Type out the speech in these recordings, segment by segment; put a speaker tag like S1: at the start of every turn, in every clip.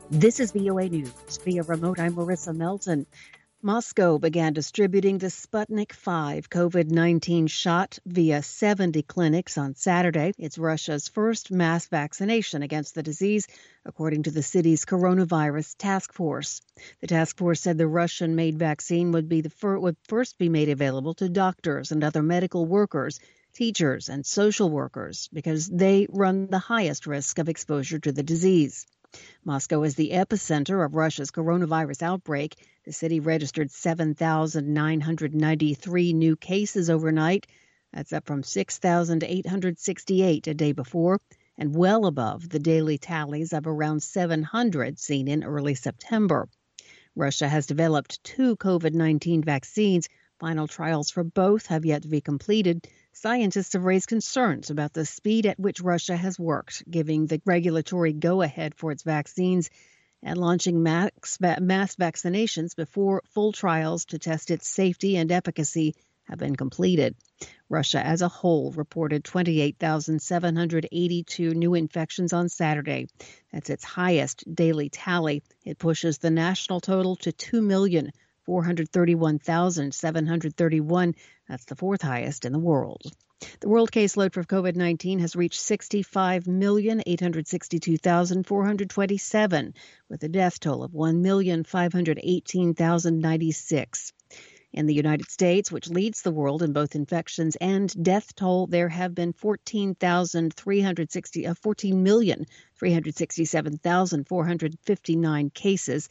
S1: This is VOA News. Via remote, I'm Marissa Melton. Moscow began distributing the Sputnik V COVID-19 shot via 70 clinics on Saturday. It's Russia's first mass vaccination against the disease, according to the city's coronavirus task force. The task force said the Russian-made vaccine would first be made available to doctors and other medical workers, teachers, and social workers because they run the highest risk of exposure to the disease. Moscow is the epicenter of Russia's coronavirus outbreak. The city registered 7,993 new cases overnight. That's up from 6,868 a day before, and well above the daily tallies of around 700 seen in early September. Russia has developed 2 COVID-19 vaccines. Final trials for both have yet to be completed. Scientists have raised concerns about the speed at which Russia has worked, giving the regulatory go-ahead for its vaccines and launching mass vaccinations before full trials to test its safety and efficacy have been completed. Russia as a whole reported 28,782 new infections on Saturday. That's its highest daily tally. It pushes the national total to 2,431,731. That's the 4th highest in the world. The world caseload for COVID-19 has reached 65,862,427, with a death toll of 1,518,096. In the United States, which leads the world in both infections and death toll, there have been 14,367,459 cases.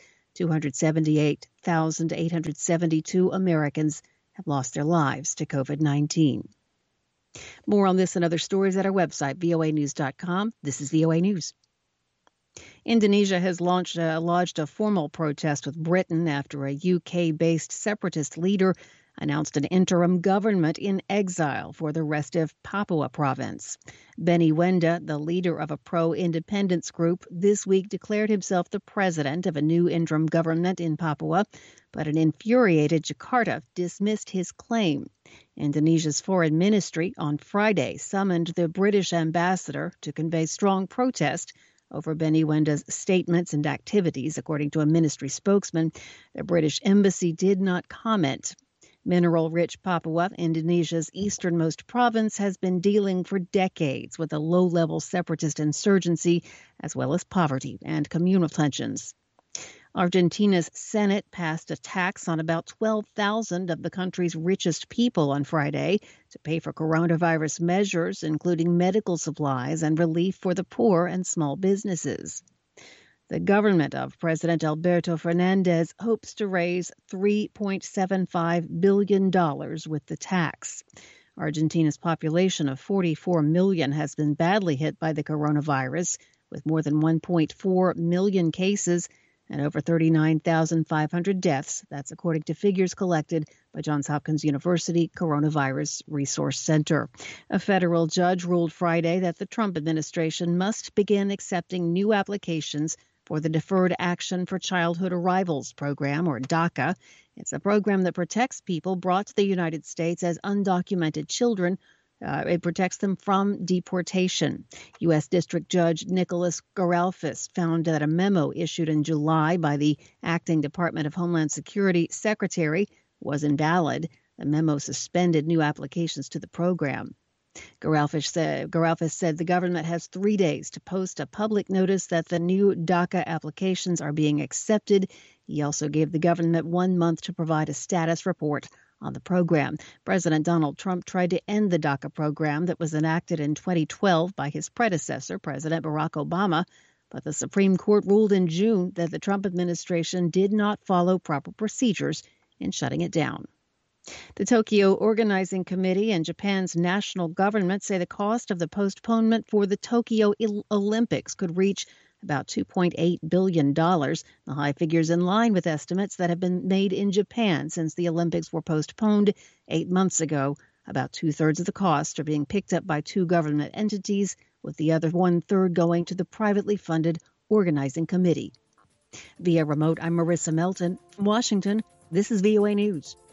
S1: 278,872 Americans have lost their lives to COVID-19. More on this and other stories at our website, voanews.com. This is VOA News. Indonesia has lodged a formal protest with Britain after a UK-based separatist leader announced an interim government in exile for the rest of Papua province. Benny Wenda, the leader of a pro-independence group, this week declared himself the president of a new interim government in Papua, but an infuriated Jakarta dismissed his claim. Indonesia's foreign ministry on Friday summoned the British ambassador to convey strong protest over Benny Wenda's statements and activities, according to a ministry spokesman. The British embassy did not comment. Mineral-rich Papua, Indonesia's easternmost province, has been dealing for decades with a low-level separatist insurgency, as well as poverty and communal tensions. Argentina's Senate passed a tax on about 12,000 of the country's richest people on Friday to pay for coronavirus measures, including medical supplies and relief for the poor and small businesses. The government of President Alberto Fernandez hopes to raise $3.75 billion with the tax. Argentina's population of 44 million has been badly hit by the coronavirus, with more than 1.4 million cases and over 39,500 deaths. That's according to figures collected by Johns Hopkins University Coronavirus Resource Center. A federal judge ruled Friday that the Trump administration must begin accepting new applications for the Deferred Action for Childhood Arrivals program, or DACA. It's a program that protects people brought to the United States as undocumented children. It protects them from deportation. U.S. District Judge Nicholas Garalfis found that a memo issued in July by the acting Department of Homeland Security secretary was invalid. The memo suspended new applications to the program. Garalfis said the government has 3 days to post a public notice that the new DACA applications are being accepted. He also gave the government 1 month to provide a status report on the program. President Donald Trump tried to end the DACA program that was enacted in 2012 by his predecessor, President Barack Obama, but the Supreme Court ruled in June that the Trump administration did not follow proper procedures in shutting it down. The Tokyo Organizing Committee and Japan's national government say the cost of the postponement for the Tokyo Olympics could reach about $2.8 billion. The high figure's in line with estimates that have been made in Japan since the Olympics were postponed 8 months ago. About 2/3 of the cost are being picked up by 2 government entities, with the other 1/3 going to the privately funded organizing committee. Via remote, I'm Marissa Melton. From Washington, this is VOA News.